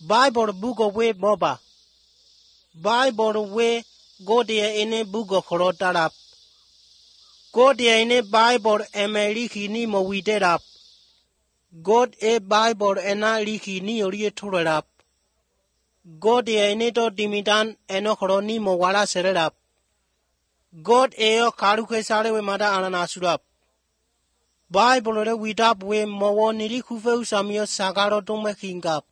Bible book of way moba. Bible way go there in a book of Horotarap. Go there in a Bible and Maliki ni mo we did up. God a Bible and I liki ni ori up. God there in it or dimidan and okoroni mo wala set up. God a karuke sare we mada ananasurap. Bible we tap we mo niri kufe usamio sagaro to making up.